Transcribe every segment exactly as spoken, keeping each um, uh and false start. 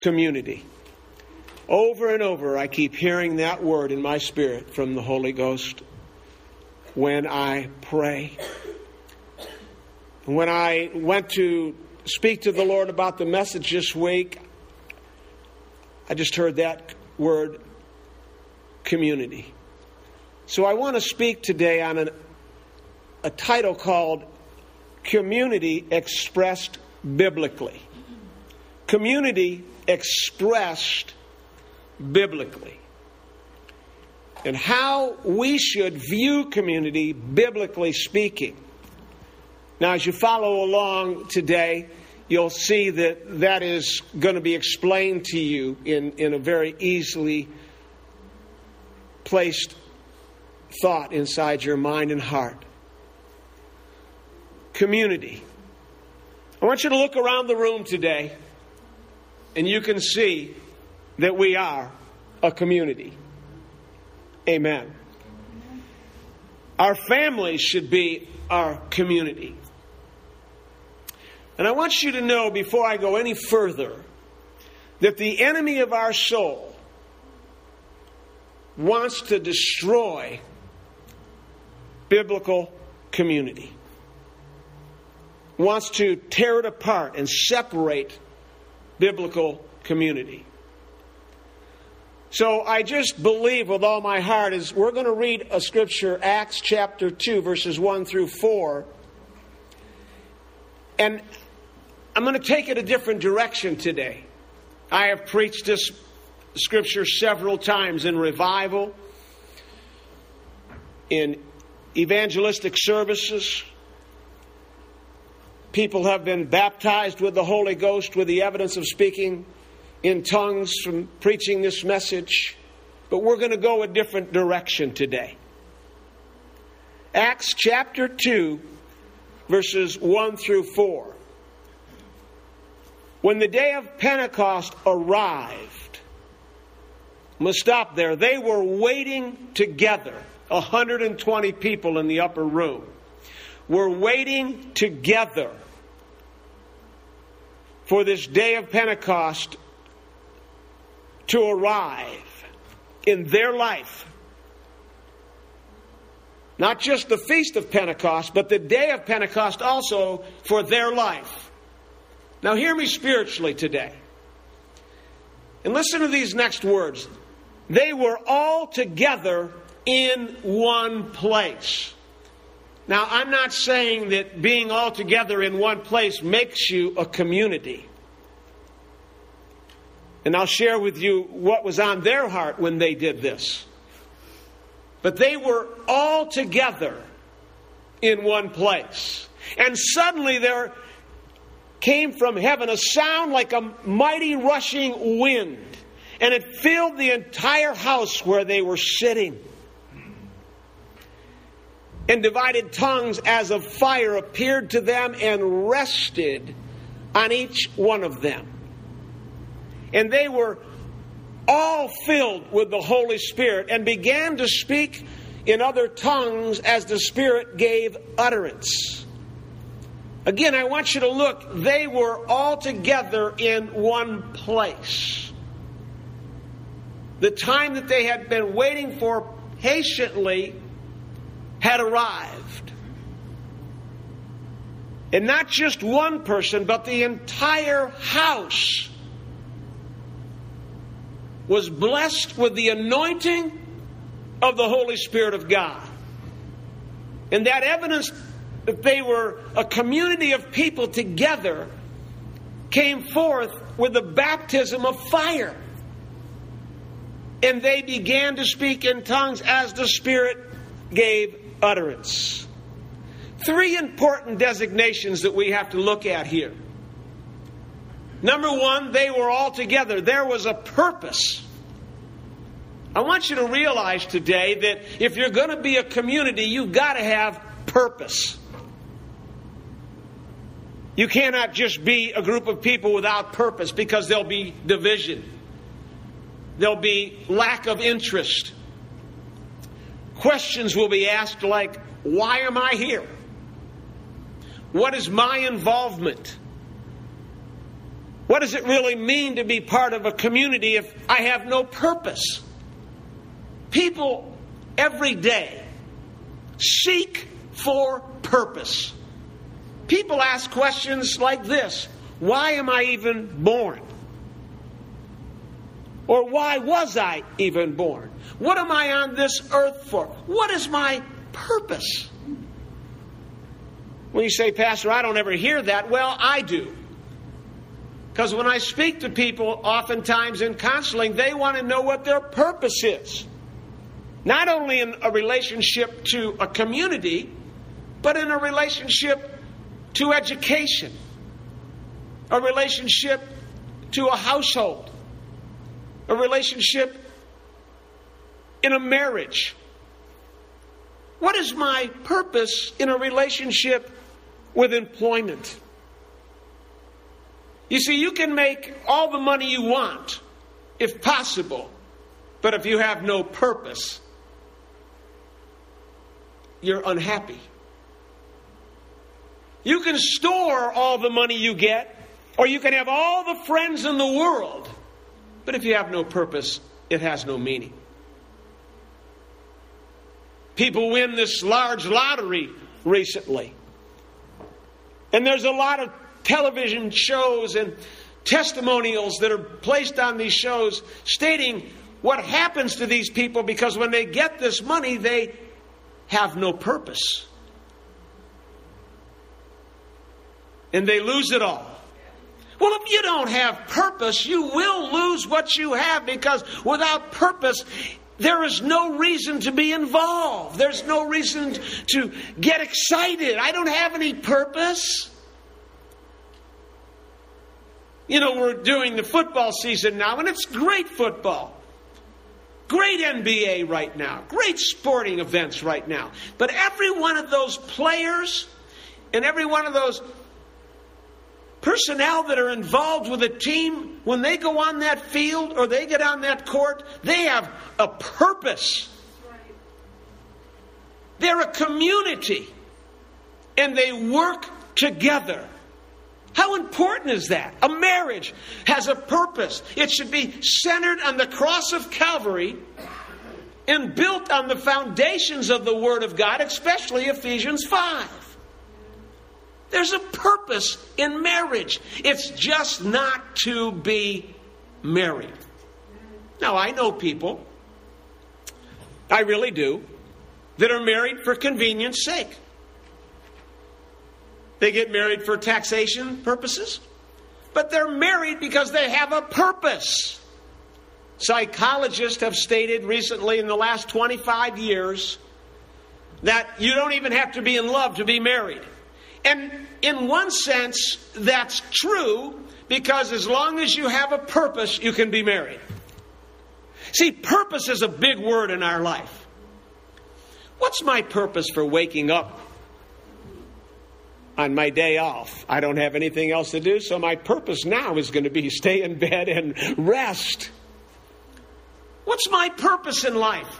Community. Over and over, I keep hearing that word in my spirit from the Holy Ghost when I pray. When I went to speak to the Lord about the message this week, I just heard that word, community. So I want to speak today on an, a title called Community Expressed Biblically. Community expressed biblically. And how we should view community, biblically speaking. Now, as you follow along today, you'll see that that is going to be explained to you in, in a very easily placed thought inside your mind and heart. Community. I want you to look around the room today, and you can see that we are a community. Amen. Our families should be our community. And I want you to know, before I go any further, that the enemy of our soul wants to destroy biblical community. Wants to tear it apart and separate biblical community. So I just believe with all my heart is we're going to read a scripture, Acts chapter two, verses one through four. And I'm going to take it a different direction today. I have preached this scripture several times in revival, in evangelistic services. People have been baptized with the Holy Ghost with the evidence of speaking in tongues from preaching this message. But we're going to go a different direction today. Acts chapter two, verses one through four. When the day of Pentecost arrived, I'm going to stop there. They were waiting together. one hundred twenty people in the upper room were waiting together for this day of Pentecost to arrive in their life. Not just the feast of Pentecost, but the day of Pentecost also for their life. Now hear me spiritually today. And listen to these next words. They were all together in one place. Now, I'm not saying that being all together in one place makes you a community. And I'll share with you what was on their heart when they did this. But they were all together in one place. And suddenly there came from heaven a sound like a mighty rushing wind. And it filled the entire house where they were sitting. And divided tongues as of fire appeared to them and rested on each one of them. And they were all filled with the Holy Spirit and began to speak in other tongues as the Spirit gave utterance. Again, I want you to look. They were all together in one place. The time that they had been waiting for patiently had arrived. And not just one person, but the entire house was blessed with the anointing of the Holy Spirit of God. And that evidence that they were a community of people together came forth with the baptism of fire. And they began to speak in tongues as the Spirit gave utterance. Three important designations that we have to look at here. Number one, they were all together. There was a purpose. I want you to realize today that if you're going to be a community, you've got to have purpose. You cannot just be a group of people without purpose, because there'll be division. There'll be lack of interest. Questions will be asked like, why am I here? What is my involvement? What does it really mean to be part of a community if I have no purpose? People every day seek for purpose. People ask questions like this: why am I even born? Or why was I even born? What am I on this earth for? What is my purpose? When you say, Pastor, I don't ever hear that, well, I do. Because when I speak to people, oftentimes in counseling, they want to know what their purpose is. Not only in a relationship to a community, but in a relationship to education, a relationship to a household, a relationship in a marriage. What is my purpose in a relationship with employment? You see, you can make all the money you want, if possible, but if you have no purpose, you're unhappy. You can store all the money you get, or you can have all the friends in the world, but if you have no purpose, it has no meaning. People win this large lottery recently, and there's a lot of television shows and testimonials that are placed on these shows stating what happens to these people because when they get this money, they have no purpose. And they lose it all. Well, if you don't have purpose, you will lose what you have, because without purpose, there is no reason to be involved. There's no reason to get excited. I don't have any purpose. You know, we're doing the football season now, and it's great football. Great N B A right now. Great sporting events right now. But every one of those players and every one of those personnel that are involved with a team, when they go on that field or they get on that court, they have a purpose. They're a community, and they work together. How important is that? A marriage has a purpose. It should be centered on the cross of Calvary and built on the foundations of the Word of God, especially Ephesians five. There's a purpose in marriage. It's just not to be married. Now, I know people, I really do, that are married for convenience sake. They get married for taxation purposes, but they're married because they have a purpose. Psychologists have stated recently in the last twenty-five years that you don't even have to be in love to be married. And in one sense, that's true, because as long as you have a purpose, you can be married. See, purpose is a big word in our life. What's my purpose for waking up on my day off? I don't have anything else to do, so my purpose now is going to be stay in bed and rest. What's my purpose in life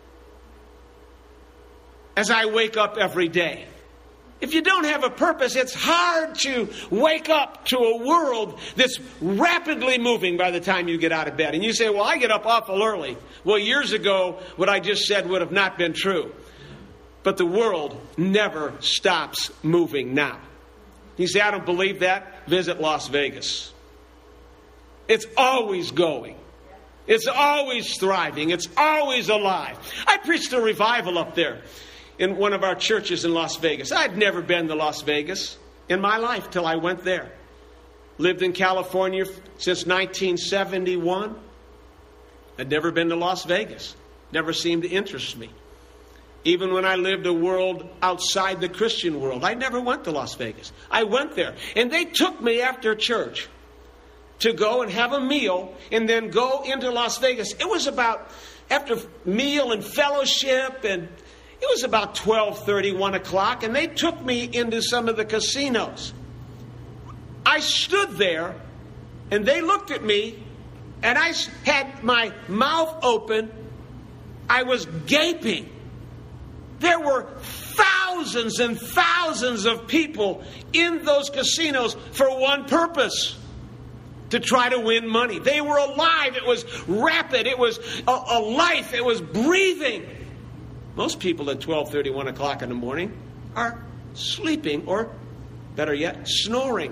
as I wake up every day? If you don't have a purpose, it's hard to wake up to a world that's rapidly moving by the time you get out of bed. And you say, well, I get up awful early. Well, years ago, what I just said would have not been true. But the world never stops moving now. You say, I don't believe that? Visit Las Vegas. It's always going. It's always thriving. It's always alive. I preached a revival up there in one of our churches in Las Vegas. I'd never been to Las Vegas in my life till I went there. Lived in California since nineteen seventy-one. I'd never been to Las Vegas. Never seemed to interest me. Even when I lived a world outside the Christian world, I never went to Las Vegas. I went there, and they took me after church to go and have a meal and then go into Las Vegas. It was about, after meal and fellowship, and it was about twelve thirty, one o'clock, and they took me into some of the casinos. I stood there, and they looked at me, and I had my mouth open. I was gaping. There were thousands and thousands of people in those casinos for one purpose: to try to win money. They were alive. It was rapid. It was a, a life. It was breathing. Most people at twelve thirty, one o'clock in the morning are sleeping, or better yet, snoring.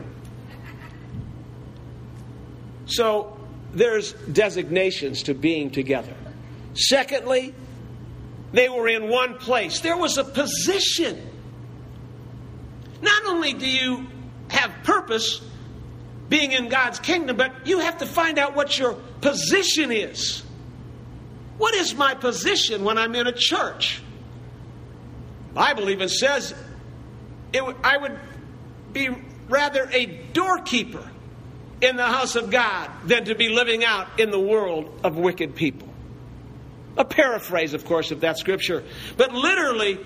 So there's designations to being together. Secondly, they were in one place. There was a position. Not only do you have purpose being in God's kingdom, but you have to find out what your position is. What is my position when I'm in a church? The Bible even says it w- I would be rather a doorkeeper in the house of God than to be living out in the world of wicked people. A paraphrase, of course, of that scripture. But literally,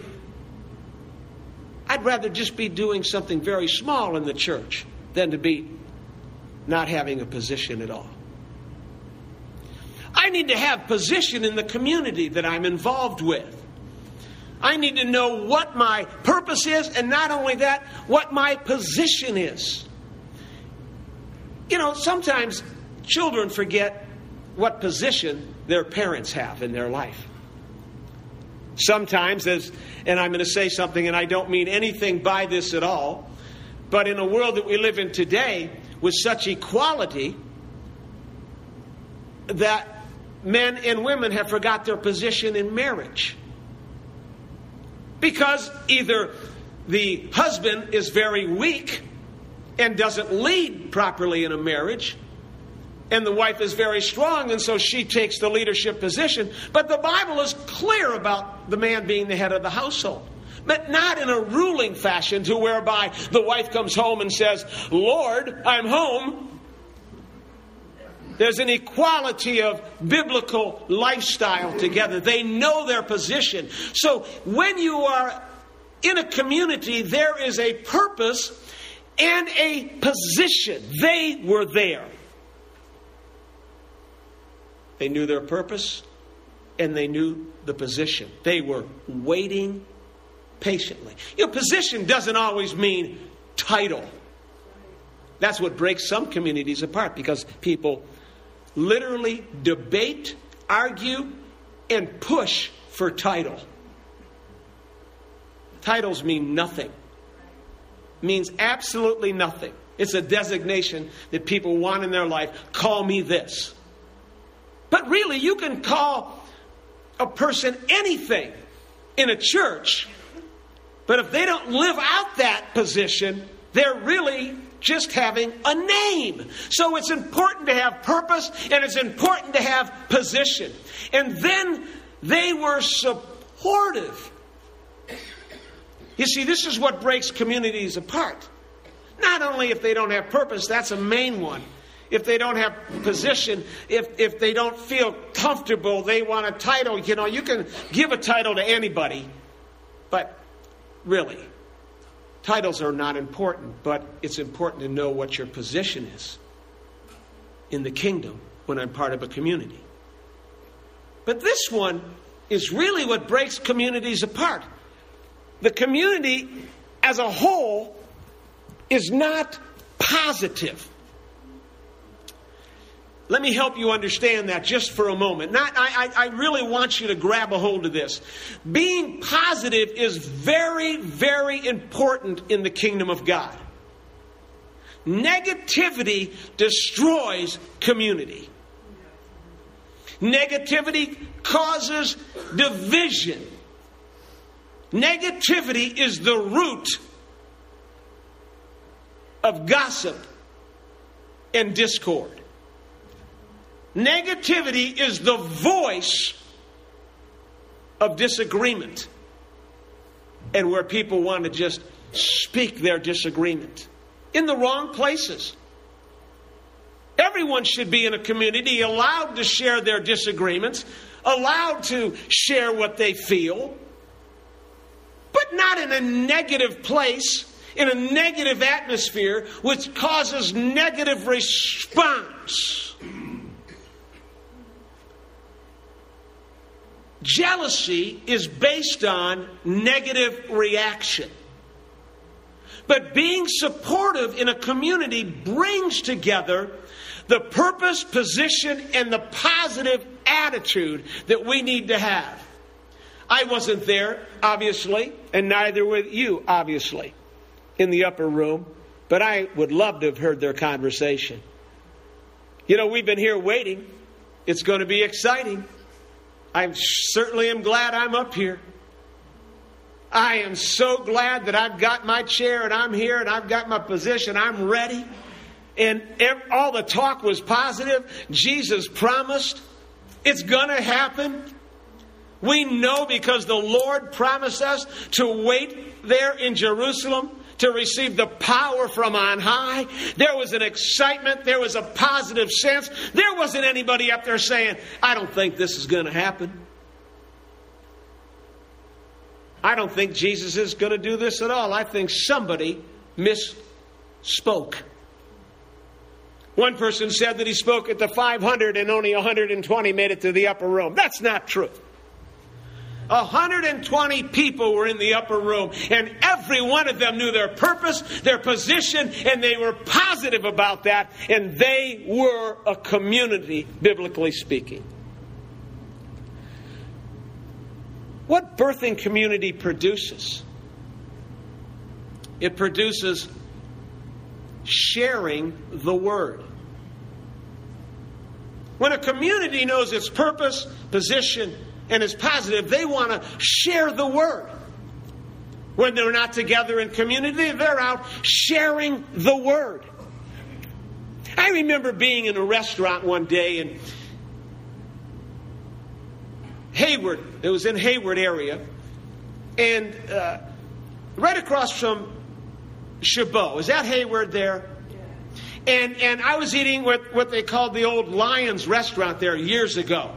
I'd rather just be doing something very small in the church than to be not having a position at all. I need to have position in the community that I'm involved with. I need to know what my purpose is, and not only that, what my position is. You know, sometimes children forget what position their parents have in their life. Sometimes, as, and I'm going to say something, and I don't mean anything by this at all, but in a world that we live in today with such equality, that men and women have forgot their position in marriage. Because either the husband is very weak and doesn't lead properly in a marriage, and the wife is very strong, and so she takes the leadership position. But the Bible is clear about the man being the head of the household. But not in a ruling fashion to whereby the wife comes home and says, "Lord, I'm home." There's an equality of biblical lifestyle together. They know their position. So when you are in a community, there is a purpose and a position. They were there. They knew their purpose and they knew the position. They were waiting patiently. Your position doesn't always mean title. That's what breaks some communities apart, because people literally debate, argue, and push for title. Titles mean nothing. Means absolutely nothing. It's a designation that people want in their life. Call me this. But really, you can call a person anything in a church, but if they don't live out that position, they're really just having a name. So it's important to have purpose, and it's important to have position. And then they were supportive. You see, this is what breaks communities apart. Not only if they don't have purpose, that's a main one. If they don't have position, if, if they don't feel comfortable, they want a title. You know, you can give a title to anybody, but really, titles are not important, but it's important to know what your position is in the kingdom when I'm part of a community. But this one is really what breaks communities apart. The community as a whole is not positive. Let me help you understand that just for a moment. Not, I, I really want you to grab a hold of this. Being positive is very, very important in the kingdom of God. Negativity destroys community. Negativity causes division. Negativity is the root of gossip and discord. Negativity is the voice of disagreement, and where people want to just speak their disagreement in the wrong places. Everyone should be in a community allowed to share their disagreements, allowed to share what they feel, but not in a negative place, in a negative atmosphere, which causes negative response. Jealousy is based on negative reaction. But being supportive in a community brings together the purpose, position, and the positive attitude that we need to have. I wasn't there, obviously, and neither were you, obviously, in the upper room. But I would love to have heard their conversation. You know, we've been here waiting. It's going to be exciting. I certainly am glad I'm up here. I am so glad that I've got my chair and I'm here and I've got my position. I'm ready. And all the talk was positive. Jesus promised it's going to happen. We know because the Lord promised us to wait there in Jerusalem to receive the power from on high. There was an excitement. There was a positive sense. There wasn't anybody up there saying, I don't think this is going to happen. I don't think Jesus is going to do this at all. I think somebody misspoke. One person said that he spoke at the five hundred and only one hundred twenty made it to the upper room. That's not true. one hundred twenty people were in the upper room, and every one of them knew their purpose, their position, and they were positive about that, and they were a community, biblically speaking. What birthing community produces? It produces sharing the word. When a community knows its purpose, position, and is positive, they want to share the word. When they're not together in community, they're out sharing the word. I remember being in a restaurant one day in Hayward. It was in Hayward area. And uh, right across from Chabot. Is that Hayward there? Yeah. And, and I was eating what, what they called the old Lions restaurant there years ago.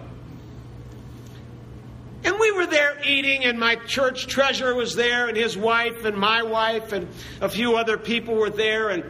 And we were there eating, and my church treasurer was there, and his wife, and my wife, and a few other people were there. And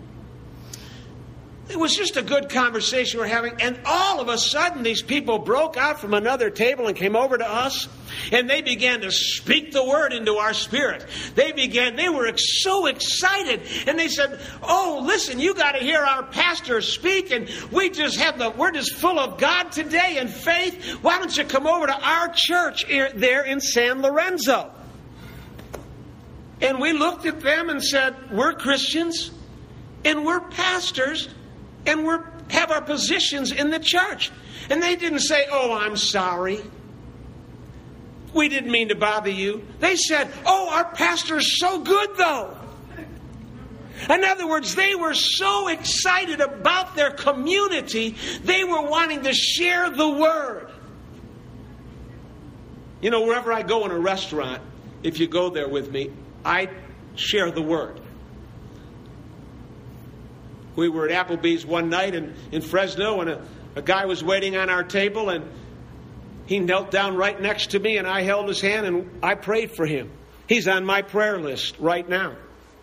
it was just a good conversation we're having. And all of a sudden, these people broke out from another table and came over to us. And they began to speak the word into our spirit. They began, they were so excited. And they said, oh, listen, you got to hear our pastor speak. And we just have the, we're just full of God today and faith. Why don't you come over to our church there in San Lorenzo? And we looked at them and said, we're Christians and we're pastors. And we have our positions in the church. And they didn't say, oh, I'm sorry. We didn't mean to bother you. They said, oh, our pastor's so good, though. In other words, they were so excited about their community, they were wanting to share the word. You know, wherever I go in a restaurant, if you go there with me, I share the word. We were at Applebee's one night in, in Fresno, and a, a guy was waiting on our table, and he knelt down right next to me, and I held his hand, and I prayed for him. He's on my prayer list right now.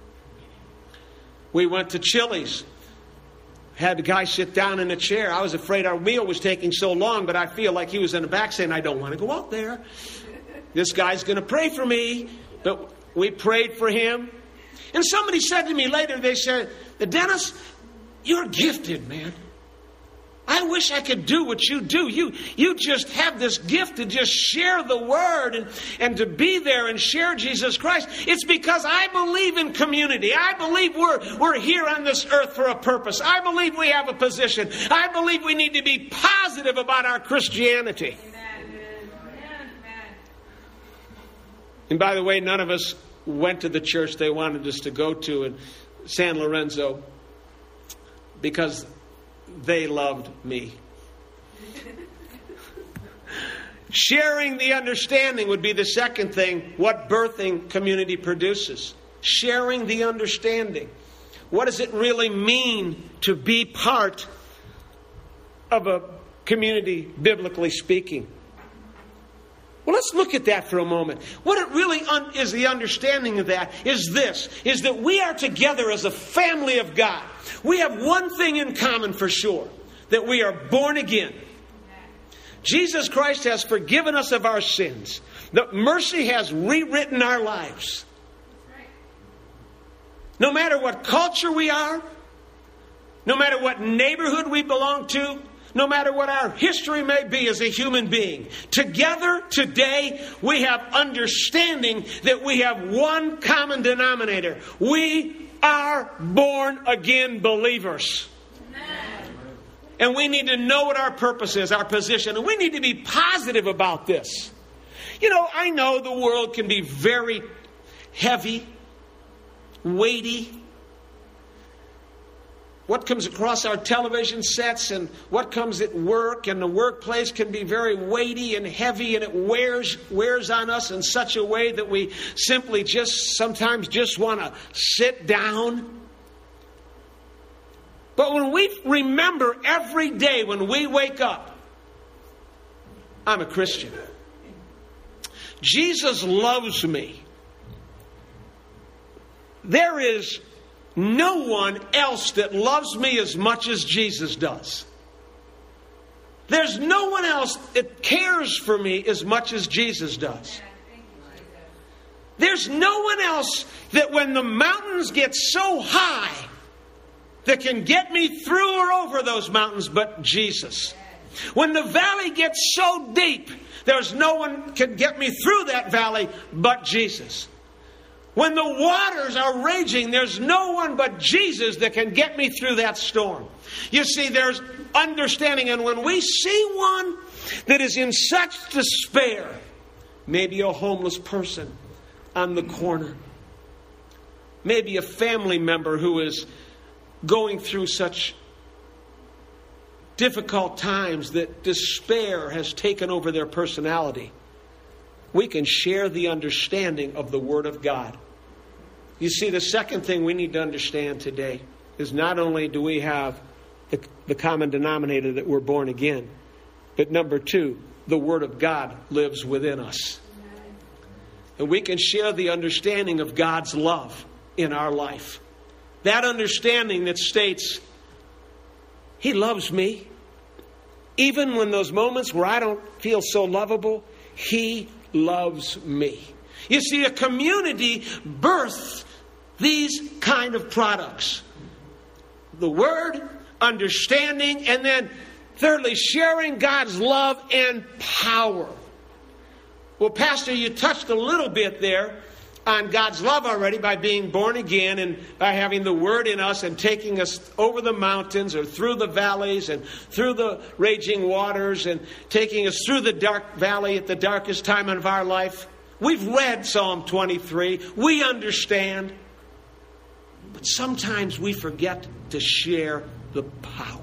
We went to Chili's. Had the guy sit down in a chair. I was afraid our meal was taking so long, but I feel like he was in the back saying, I don't want to go out there. This guy's going to pray for me. But we prayed for him. And somebody said to me later, they said, Dennis, you're gifted, man. I wish I could do what you do. You you just have this gift to just share the word and, and to be there and share Jesus Christ. It's because I believe in community. I believe we're, we're here on this earth for a purpose. I believe we have a position. I believe we need to be positive about our Christianity. Amen. And by the way, none of us went to the church they wanted us to go to in San Lorenzo because they loved me. Sharing the understanding would be the second thing, what birthing community produces. Sharing the understanding. What does it really mean to be part of a community, biblically speaking? Well, let's look at that for a moment. What it really un- is the understanding of that is this, is that we are together as a family of God. We have one thing in common for sure, that we are born again. Jesus Christ has forgiven us of our sins. The mercy has rewritten our lives. No matter what culture we are, no matter what neighborhood we belong to, no matter what our history may be as a human being, together today we have understanding that we have one common denominator. We are born again believers. And we need to know what our purpose is, our position. And we need to be positive about this. You know, I know the world can be very heavy, weighty. What comes across our television sets and what comes at work and the workplace can be very weighty and heavy, and it wears wears on us in such a way that we simply just sometimes just want to sit down. But when we remember every day when we wake up, I'm a Christian. Jesus loves me. There is no one else that loves me as much as Jesus does. There's no one else that cares for me as much as Jesus does. There's no one else that when the mountains get so high that can get me through or over those mountains but Jesus. When the valley gets so deep, there's no one can get me through that valley but Jesus. When the waters are raging, there's no one but Jesus that can get me through that storm. You see, there's understanding. And when we see one that is in such despair, maybe a homeless person on the corner, maybe a family member who is going through such difficult times that despair has taken over their personality, we can share the understanding of the Word of God. You see, the second thing we need to understand today is not only do we have the, the common denominator that we're born again, but number two, the Word of God lives within us. And we can share the understanding of God's love in our life. That understanding that states, He loves me. Even when those moments where I don't feel so lovable, He loves me. You see, a community births these kind of products. The Word, understanding, and then thirdly, sharing God's love and power. Well, Pastor, you touched a little bit there on God's love already by being born again and by having the Word in us and taking us over the mountains or through the valleys and through the raging waters and taking us through the dark valley at the darkest time of our life. We've read Psalm twenty-three. We understand. But sometimes we forget to share the power.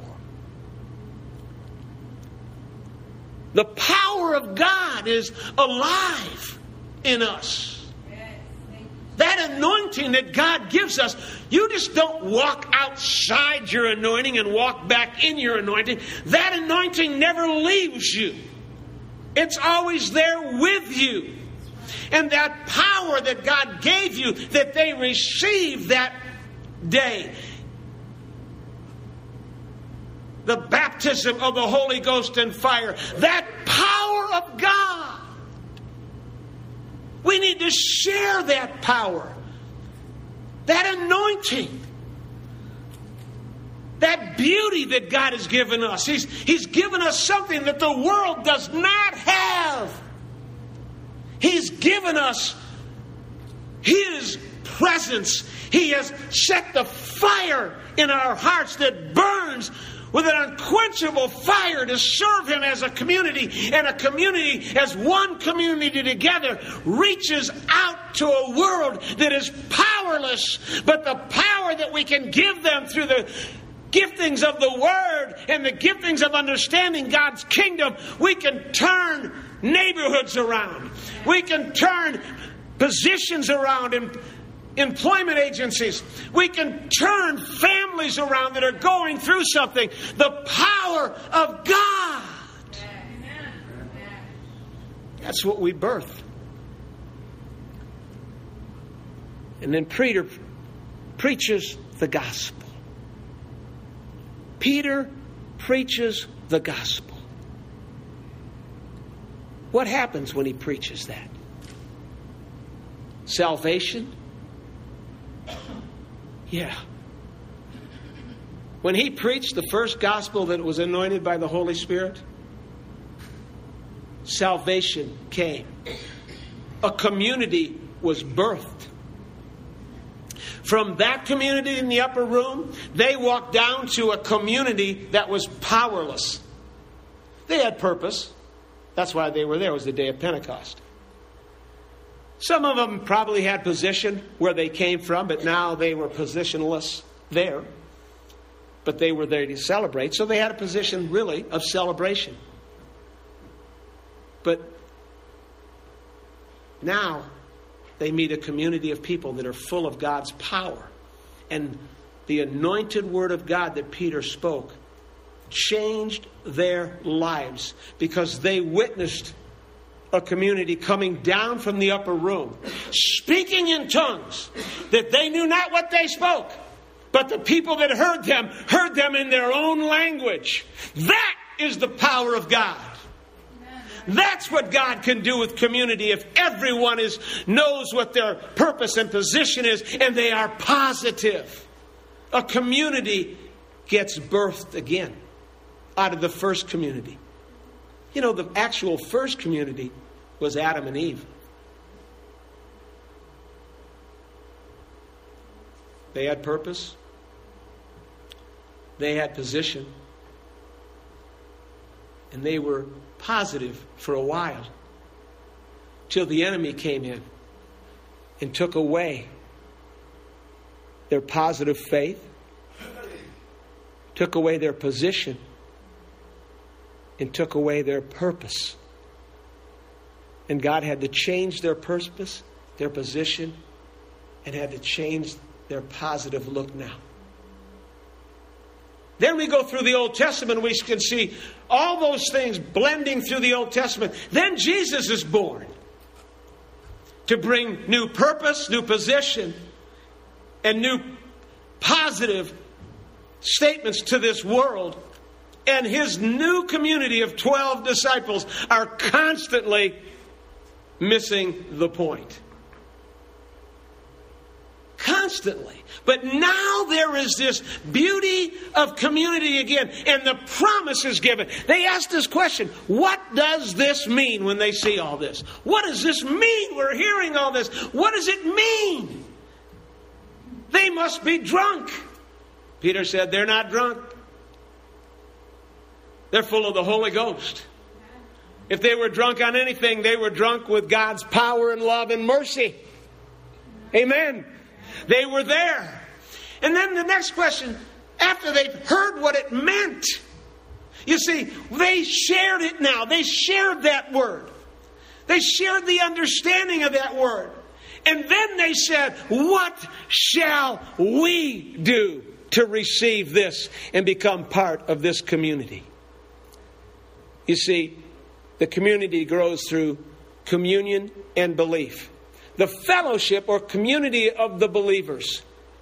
The power of God is alive in us. That anointing that God gives us, you just don't walk outside your anointing and walk back in your anointing. That anointing never leaves you. It's always there with you. And that power that God gave you, that they received that day, the baptism of the Holy Ghost and fire, that power of God. We need to share that power, that anointing, that beauty that God has given us. He's, he's given us something that the world does not have. He's given us His presence. He has set the fire in our hearts that burns with an unquenchable fire to serve Him as a community. And a community, as one community together, reaches out to a world that is powerless. But the power that we can give them through the giftings of the Word and the giftings of understanding God's kingdom, we can turn neighborhoods around. We can turn positions around in employment agencies. We can turn families around that are going through something. The power of God. That's what we birth. And then Peter preaches the gospel. Peter preaches the gospel. What happens when he preaches that? Salvation? Yeah. When he preached the first gospel that was anointed by the Holy Spirit, salvation came. A community was birthed. From that community in the upper room, they walked down to a community that was powerless. They had purpose. That's why they were there. It was the day of Pentecost. Some of them probably had position where they came from, but now they were positionless there. But they were there to celebrate, so they had a position really of celebration. But now they meet a community of people that are full of God's power. And the anointed word of God that Peter spoke changed their lives because they witnessed a community coming down from the upper room, speaking in tongues that they knew not what they spoke, but the people that heard them heard them in their own language. That is the power of God. That's what God can do with community if everyone is knows what their purpose and position is and they are positive. A community gets birthed again out of the first community. You know, the actual first community was Adam and Eve. They had purpose. They had position. And they were positive for a while, till the enemy came in and took away their positive faith, took away their position, and took away their purpose. And God had to change their purpose, their position, and had to change their positive look now. Then we go through the Old Testament, we can see all those things blending through the Old Testament. Then Jesus is born to bring new purpose, new position, and new positive statements to this world. And his new community of twelve disciples are constantly missing the point. Constantly. But now there is this beauty of community again, and the promise is given. They asked this question, what does this mean when they see all this? What does this mean? We're hearing all this. What does it mean? They must be drunk. Peter said, they're not drunk. They're full of the Holy Ghost. If they were drunk on anything, they were drunk with God's power and love and mercy. Amen. They were there. And then the next question, after they've heard what it meant, you see, they shared it now. They shared that word. They shared the understanding of that word. And then they said, what shall we do to receive this and become part of this community? You see, the community grows through communion and belief. The fellowship or community of the believers.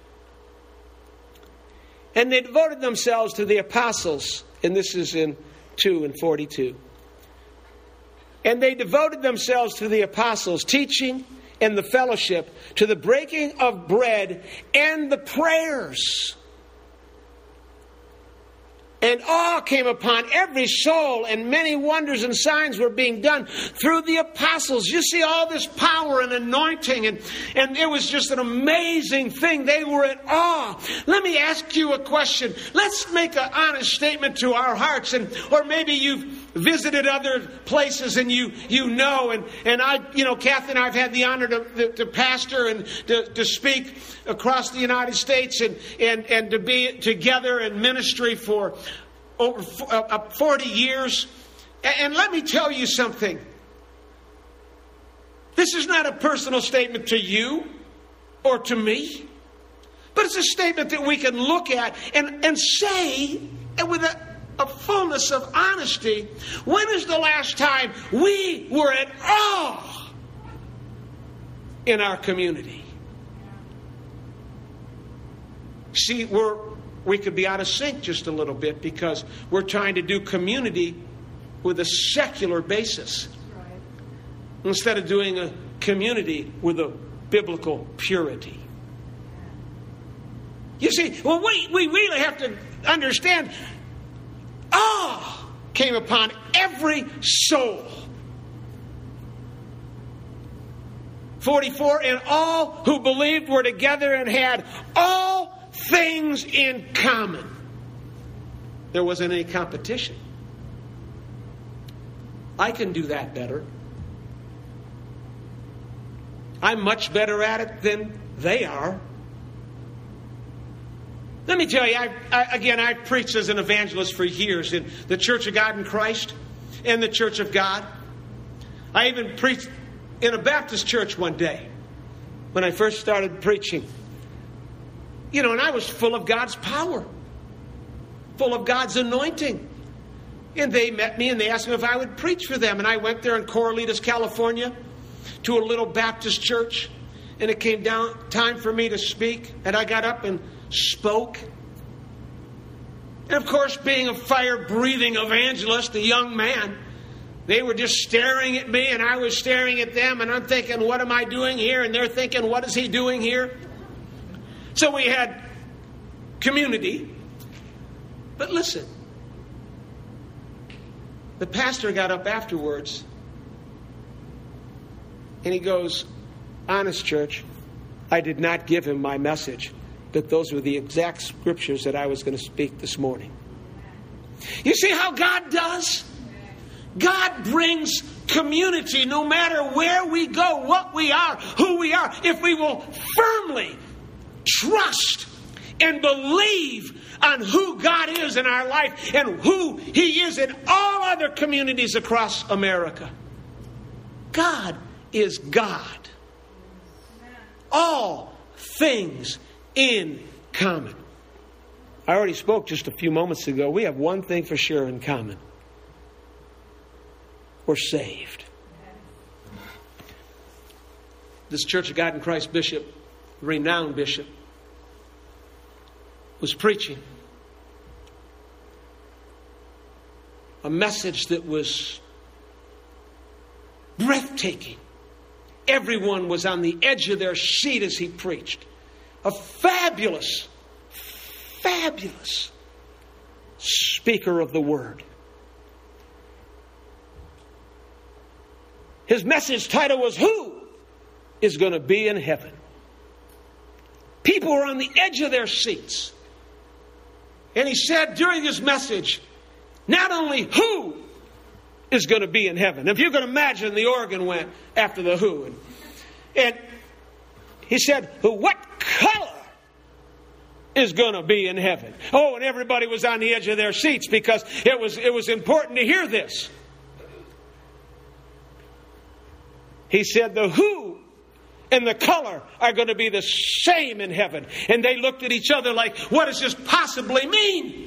And they devoted themselves to the apostles. And this is in two and forty-two. And they devoted themselves to the apostles' teaching and the fellowship, to the breaking of bread and the prayers. And awe came upon every soul, and many wonders and signs were being done through the apostles. You see all this power and anointing, and, and it was just an amazing thing. They were in awe. Let me ask you a question. Let's make an honest statement to our hearts, and or maybe you've visited other places and you you know, and, and I, you know, Kathy and I have had the honor to, to pastor and to, to speak across the United States and, and, and to be together in ministry for over forty years. And let me tell you something. This is not a personal statement to you or to me, but it's a statement that we can look at and, and say, and with a, a fullness of honesty, when is the last time we were at awe in our community? See, we're we could be out of sync just a little bit because we're trying to do community with a secular basis instead of doing a community with a biblical purity. You see, well, we, we really have to understand, awe came upon every soul. forty-four, and all who believed were together and had all things in common. There wasn't any competition. I can do that better. I'm much better at it than they are. Let me tell you, I, I, again, I've preached as an evangelist for years in the Church of God in Christ and the Church of God. I even preached in a Baptist church one day when I first started preaching. You know, and I was full of God's power, full of God's anointing. And they met me and they asked me if I would preach for them. And I went there in Corralitos, California, to a little Baptist church. And it came down time for me to speak. And I got up and spoke. And of course, being a fire-breathing evangelist, a young man, they were just staring at me and I was staring at them. And I'm thinking, what am I doing here? And they're thinking, what is he doing here? So we had community. But listen, the pastor got up afterwards and he goes, honest church, I did not give him my message, but those were the exact scriptures that I was going to speak this morning. You see how God does? God brings community no matter where we go, what we are, who we are. If we will firmly trust and believe on who God is in our life and who He is in all other communities across America. God is God. All things in common. I already spoke just a few moments ago. We have one thing for sure in common. We're saved. This Church of God in Christ bishop, renowned bishop, was preaching a message that was breathtaking. Everyone was on the edge of their seat as he preached. A fabulous, fabulous speaker of the word. His message title was, Who is going to be in heaven? People were on the edge of their seats. And he said during his message, not only who is going to be in heaven. If you can imagine, the organ went after the who. And, and he said, what color is going to be in heaven? Oh, and everybody was on the edge of their seats because it was, it was important to hear this. He said the who and the color are going to be the same in heaven. And they looked at each other like, what does this possibly mean?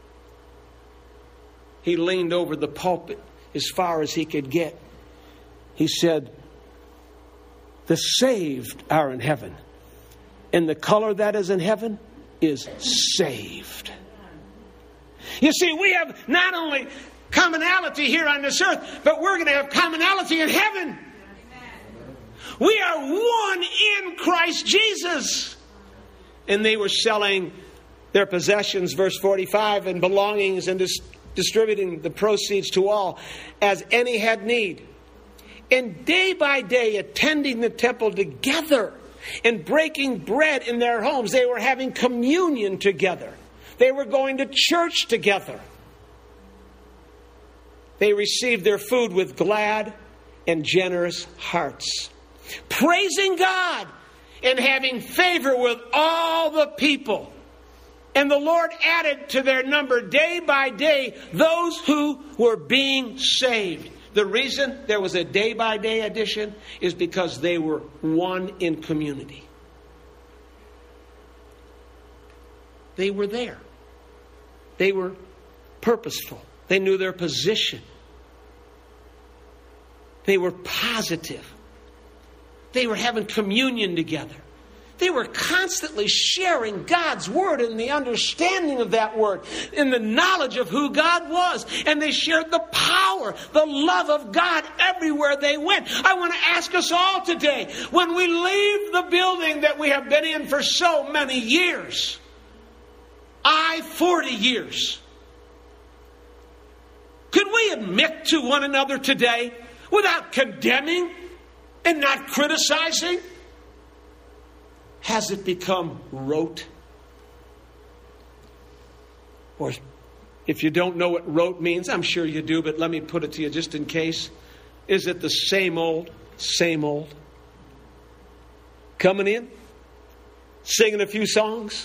He leaned over the pulpit as far as he could get. He said, the saved are in heaven. And the color that is in heaven is saved. You see, we have not only commonality here on this earth, but we're going to have commonality in heaven. We are one in Christ Jesus. And they were selling their possessions, verse forty-five, and belongings and dis- distributing the proceeds to all as any had need. And day by day attending the temple together and breaking bread in their homes. They were having communion together. They were going to church together. They received their food with glad and generous hearts, praising God and having favor with all the people. And the Lord added to their number day by day those who were being saved. The reason there was a day by day addition is because they were one in community. They were there. They were purposeful. They knew their position. They were positive. They were having communion together. They were constantly sharing God's word and the understanding of that word and the knowledge of who God was. And they shared the power, the love of God everywhere they went. I want to ask us all today, when we leave the building that we have been in for so many years, I forty years. Could we admit to one another today without condemning and not criticizing? Has it become rote? Or if you don't know what rote means, I'm sure you do, but let me put it to you just in case. Is it the same old, same old? Coming in, singing a few songs,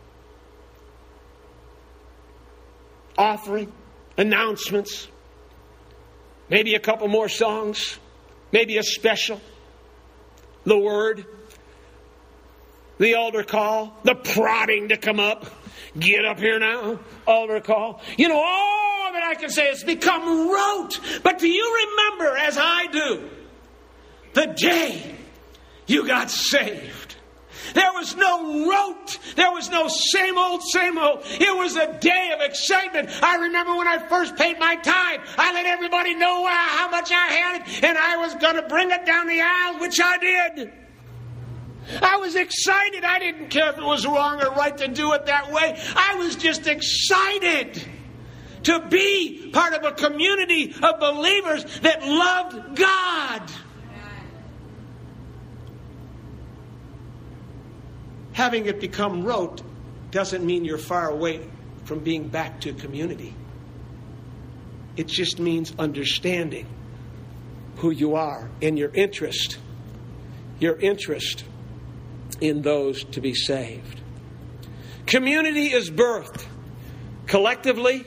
offering, announcements, maybe a couple more songs, maybe a special, the word, the altar call, the prodding to come up. Get up here now, altar call. You know, all that I can say is become rote. But do you remember, as I do, the day you got saved? There was no rote. There was no same old, same old. It was a day of excitement. I remember when I first paid my tithe, I let everybody know how much I had, and I was going to bring it down the aisle, which I did. I was excited. I didn't care if it was wrong or right to do it that way. I was just excited to be part of a community of believers that loved God. Having it become rote doesn't mean you're far away from being back to community. It just means understanding who you are and your interest. Your interest in those to be saved. Community is birthed collectively,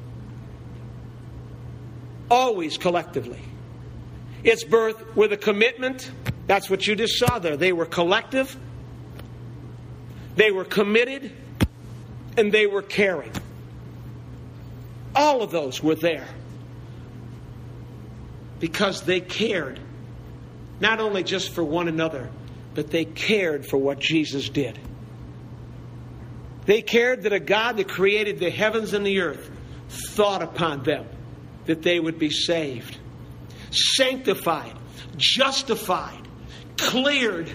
always collectively. It's birthed with a commitment. That's what you just saw there. They were collective, they were committed, and they were caring. All of those were there because they cared not only just for one another, but they cared for what Jesus did. They cared that a God that created the heavens and the earth thought upon them, that they would be saved, sanctified, justified, cleared,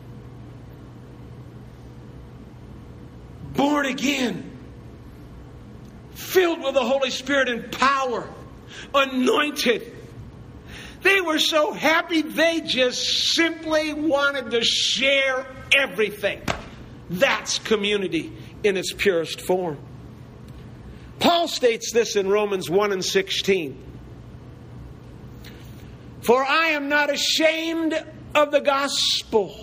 born again, filled with the Holy Spirit and power, anointed. They were so happy they just simply wanted to share everything. That's community in its purest form. Paul states this in Romans one and sixteen. For I am not ashamed of the gospel,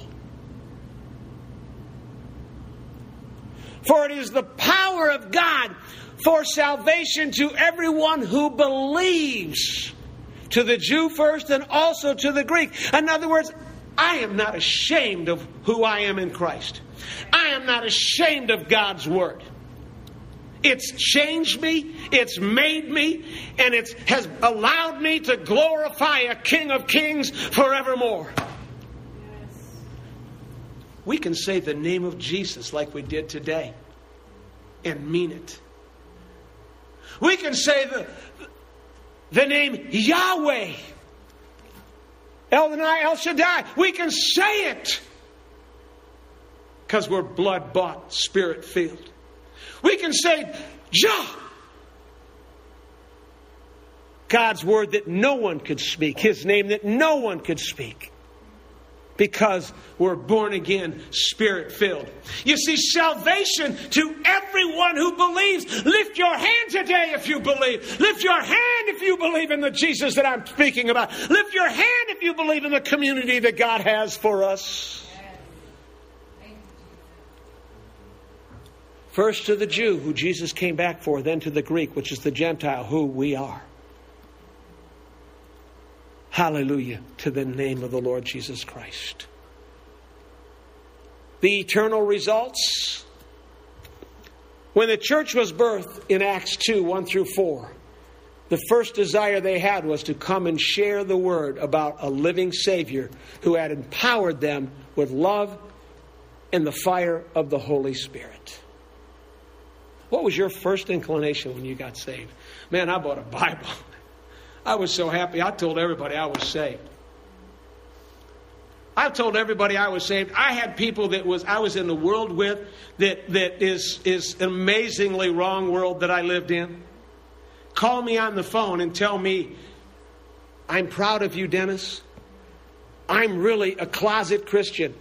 for it is the power of God for salvation to everyone who believes, to the Jew first and also to the Greek. In other words, I am not ashamed of who I am in Christ. I am not ashamed of God's Word. It's changed me, it's made me, and it has allowed me to glorify a King of Kings forevermore. Yes. We can say the name of Jesus like we did today and mean it. We can say the, the name Yahweh, Eldonai, El Shaddai. We can say it because we're blood-bought, spirit-filled. We can say Jah, God's word that no one could speak, His name that no one could speak, because we're born again, spirit-filled. You see, salvation to everyone who believes. Lift your hand today if you believe. Lift your hand if you believe in the Jesus that I'm speaking about. Lift your hand if you believe in the community that God has for us. First to the Jew, who Jesus came back for, then to the Greek, which is the Gentile, who we are. Hallelujah to the name of the Lord Jesus Christ. The eternal results. When the church was birthed in Acts two, one through four, the first desire they had was to come and share the word about a living Savior who had empowered them with love and the fire of the Holy Spirit. What was your first inclination when you got saved? Man, I bought a Bible. I was so happy. I told everybody I was saved. I've told everybody I was saved. I had people that was I was in the world with that that is is an amazingly wrong world that I lived in. Call me on the phone and tell me, I'm proud of you, Dennis. I'm really a closet Christian.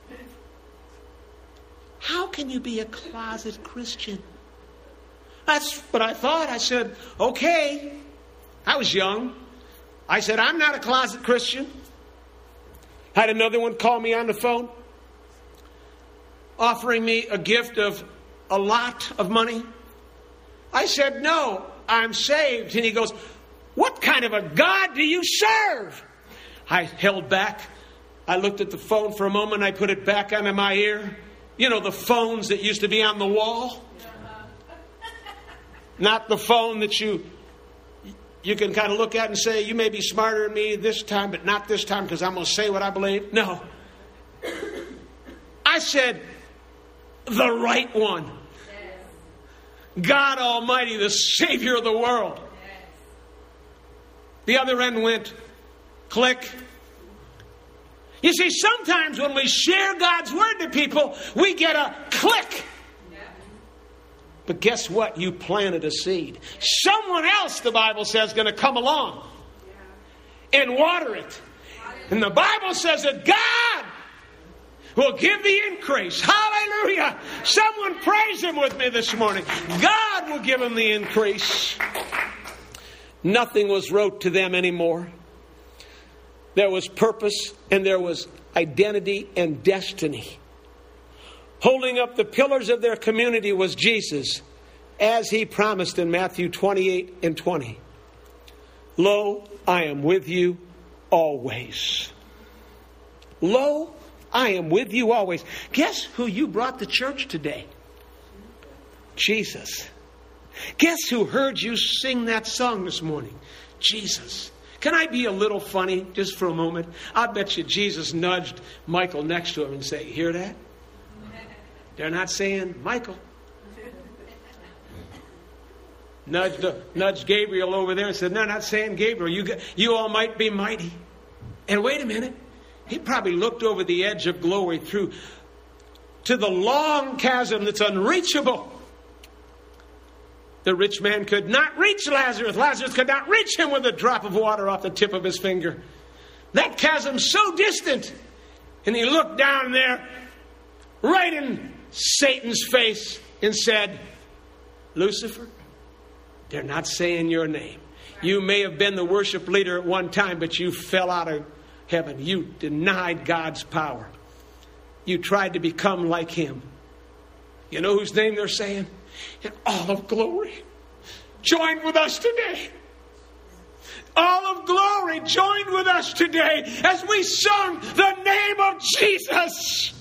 How can you be a closet Christian? That's what I thought. I said, okay. I was young. I said, I'm not a closet Christian. Had another one call me on the phone, offering me a gift of a lot of money. I said, no, I'm saved. And he goes, what kind of a God do you serve? I held back. I looked at the phone for a moment. I put it back onto my ear. You know, the phones that used to be on the wall. Not the phone that you you can kind of look at and say, you may be smarter than me this time, but not this time because I'm going to say what I believe. No. I said, the right one. Yes. God Almighty, the Savior of the world. Yes. The other end went, click. You see, sometimes when we share God's Word to people, we get a click. But guess what? You planted a seed. Someone else, the Bible says, is going to come along and water it. And the Bible says that God will give the increase. Hallelujah. Someone praise Him with me this morning. God will give Him the increase. Nothing was wrote to them anymore. There was purpose and there was identity and destiny. Holding up the pillars of their community was Jesus, as He promised in Matthew twenty-eight and twenty. Lo, I am with you always. Lo, I am with you always. Guess who you brought to church today? Jesus. Guess who heard you sing that song this morning? Jesus. Can I be a little funny just for a moment? I bet you Jesus nudged Michael next to him and say, hear that? They're not saying Michael. Nudged, uh, nudged Gabriel over there and said, they're not saying Gabriel. You, you all might be mighty. And wait a minute. He probably looked over the edge of glory through to the long chasm that's unreachable. The rich man could not reach Lazarus. Lazarus could not reach him with a drop of water off the tip of his finger. That chasm's so distant. And he looked down there, right in Satan's face, and said, Lucifer, they're not saying your name. You may have been the worship leader at one time, but you fell out of heaven. You denied God's power. You tried to become like Him. You know whose name they're saying? In all of glory. Join with us today. All of glory joined with us today as we sung the name of Jesus.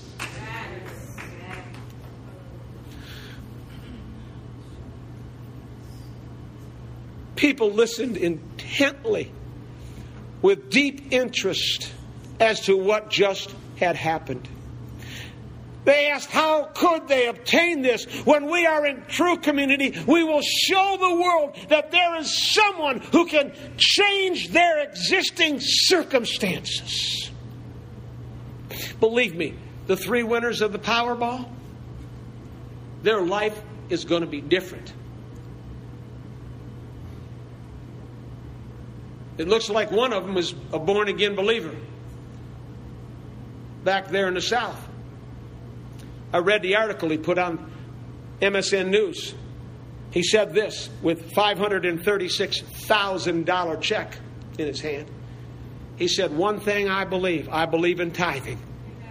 People listened intently with deep interest as to what just had happened. They asked, how could they obtain this? When we are in true community, we will show the world that there is someone who can change their existing circumstances. Believe me, the three winners of the Powerball, their life is going to be different. It looks like one of them was a born-again believer back there in the South. I read the article he put on M S N News. He said this with five hundred thirty-six thousand dollars check in his hand. He said, one thing I believe, I believe in tithing.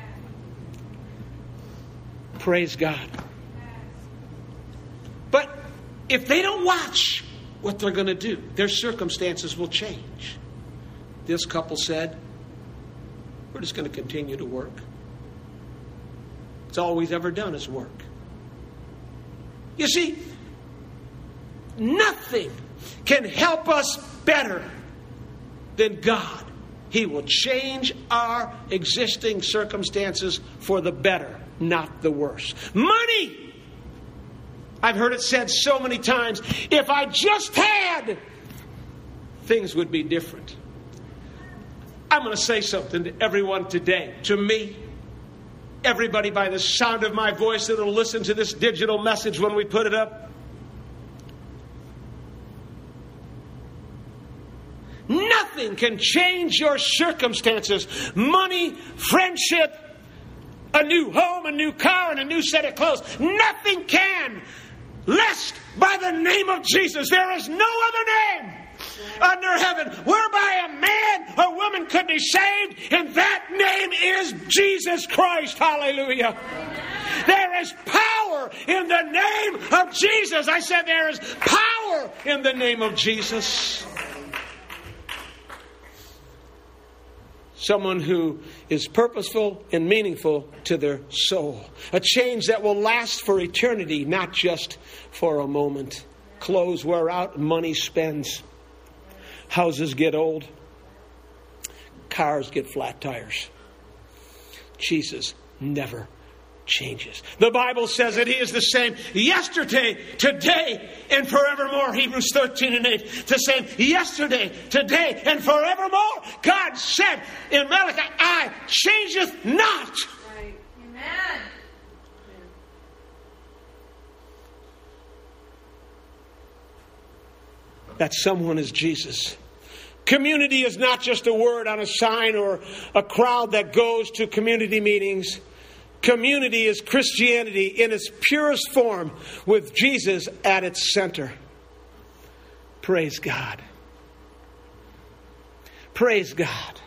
Praise God. But if they don't watch what they're going to do, their circumstances will change. This couple said, we're just going to continue to work. It's all we've ever done is work. You see, nothing can help us better than God. He will change our existing circumstances for the better, not the worse. Money! I've heard it said so many times, if I just had, things would be different. I'm going to say something to everyone today, to me, everybody by the sound of my voice that will listen to this digital message when we put it up. Nothing can change your circumstances. Money, friendship, a new home, a new car, and a new set of clothes. Nothing can. Lest by the name of Jesus, there is no other name under heaven whereby a man or woman could be saved, and that name is Jesus Christ. Hallelujah. There is power in the name of Jesus. I said there is power in the name of Jesus. Someone who is purposeful and meaningful to their soul. A change that will last for eternity, not just for a moment. Clothes wear out, money spends. Houses get old. Cars get flat tires. Jesus never changes. The Bible says that He is the same yesterday, today, and forevermore. Hebrews thirteen and eight. The same yesterday, today, and forevermore. God said in Malachi, I changeth not. Right. Amen. That someone is Jesus. Community is not just a word on a sign or a crowd that goes to community meetings. Community is Christianity in its purest form with Jesus at its center. Praise God. Praise God.